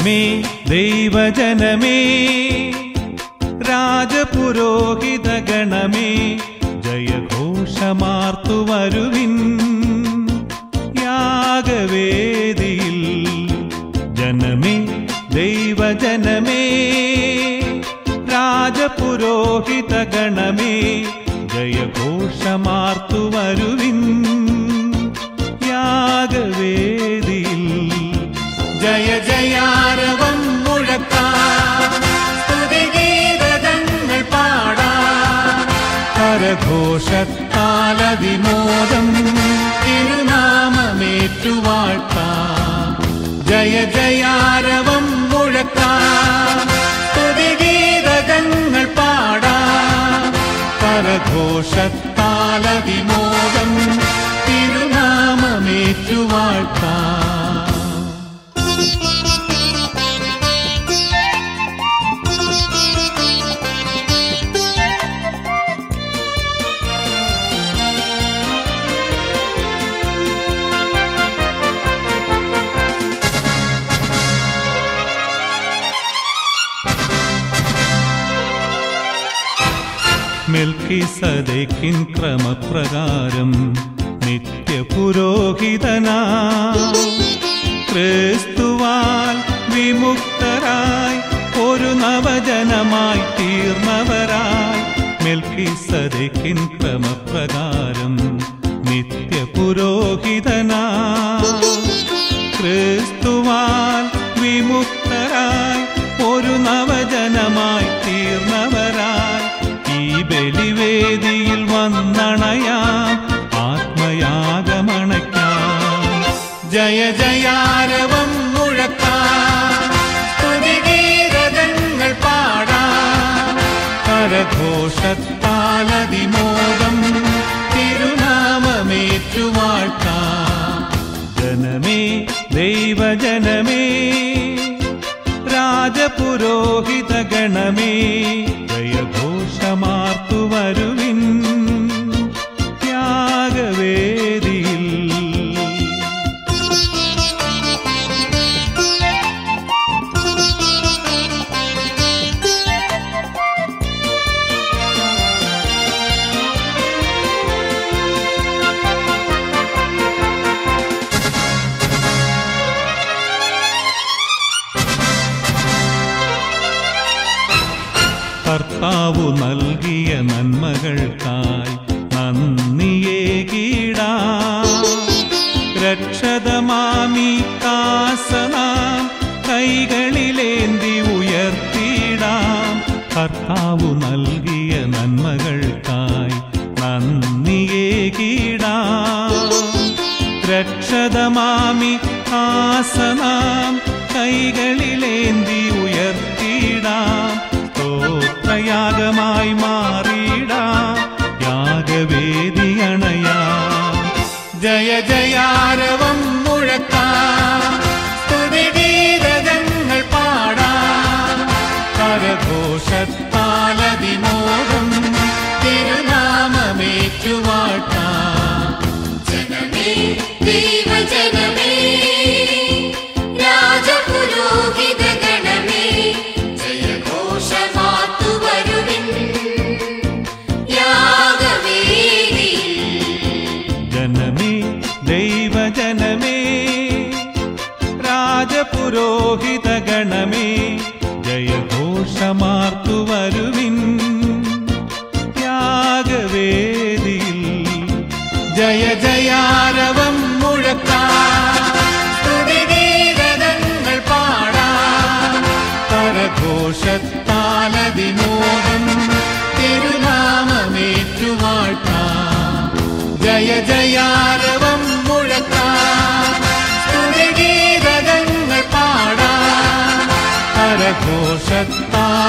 ജനമേ ദൈവജനമേ രാജപുരോഹിതഗണമേ ജയഘോഷമാർത്തു വരുവിൻ യാഗവേദിയിൽ. ജനമേ ദൈവജനമേ രാജപുരോഹിതഗണമേ ജയഘോഷമാർത്തു വരുവിൻ യാഗവേദിയിൽ. ജയ ജയാരവം മുഴക്കാം, സ്തുതിഗീതങ്ങൾ പാടാം, കരഘോഷത്താലതിമോദം തിരുനാമമേറ്റുവാഴ്ത്താം. ജയ ജയാരവം മുഴക്കാം, സ്തുതിഗീതങ്ങൾ പാടാം, കരഘോഷത്താലതിമോദം തിരുനാമമേറ്റുവാഴ്ത്താം. മെൽക്കിസദേക്കിൻ ക്രമപ്രകാരം നിത്യപുരോഹിതനായി ക്രിസ്തുവാൽ വിമുക്തരായി ഒരു നവജനമായി തീർന്നവരായി. മെൽക്കിസദേക്കിൻ ക്രമപ്രകാരം നിത്യപുരോഹിതനായി ക്രിസ്തുവാൽ വിമുക്തരായി ഒരു നവജനമായി തീർന്നവരായി. ഈ ബലിവേദിയിൽ വന്നണയാം, ആത്മയാഗമണയ്ക്കാം. ജയ ജയാരവം മുഴക്കാം, സ്തുതിഗീതങ്ങൾ പാടാം, കരഘോഷത്താലതിമോദം തിരുനാമമേറ്റുവാഴ്ത്താം. ജനമേ ദൈവജനമേ രാജപുരോഹിതഗണമേ ജയഘോഷമാർത്തു വരുവിൻ യാഗവേദിയിൽ. കർത്താവു നൽകിയ നന്മകൾക്കായി നന്ദിയേകിടാം. രക്ഷതമാമി കാസനാം കൈകളിലേന്തി ഉയർത്തിയിടാം. കർത്താവു നൽകിയ നന്മകൾക്കായി നന്ദിയേകിടാം. രക്ഷതമാമി കാസനാം കൈകളിലേന്തി ഉയർത്തിയിടാം. യാഗമായി മാറിയിടാം, യാഗവേദി അണയാം. ജയ ജയാരവം മുഴക്കാം, സ്തുതിഗീതങ്ങൾ പാടാം, കരഘോഷത്താലതിമോദം തിരുനാമമേറ്റുവാഴ്ത്താം. ജനമേ ദൈവജനമേ രാജപുരോഹിതഗണമേ ജയഘോഷമാർത്തു വരുവിൻ യാഗവേദിയിൽ. ജനമേ ദൈവജനമേ രാജപുരോഹിതഗണമേ ജയഘോഷമാർത്തു വരുവിൻ യാഗവേദിയിൽ. ജയ ജയാരവം മുഴക്കാം, സ്തുതിഗീതങ്ങൾ പാടാം, കരഘോഷത്താലതിമോദം തിരുനാമമേറ്റുവാഴ്ത്താം. ജയ ജയാരവം മുഴക്കാം, സ്തുതിഗീതങ്ങൾ പാടാം, കരഘോഷത്താൽ